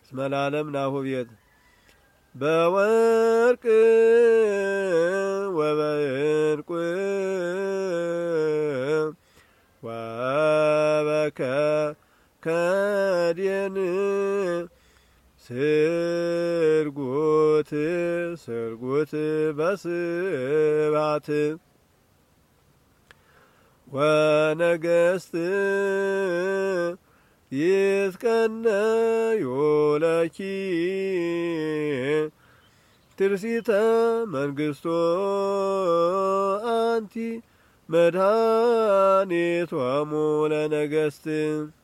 እስመ ለዓለም ናሁ ቤት በወርቅ ወበዕንቁ ወበከርቤን ስርጉት በስባት ወነገሥት ይትቀነዩ ለኪ ትርሲተ መንግሥቶ አንቲ መድኃኒቶሙ ለነገሥት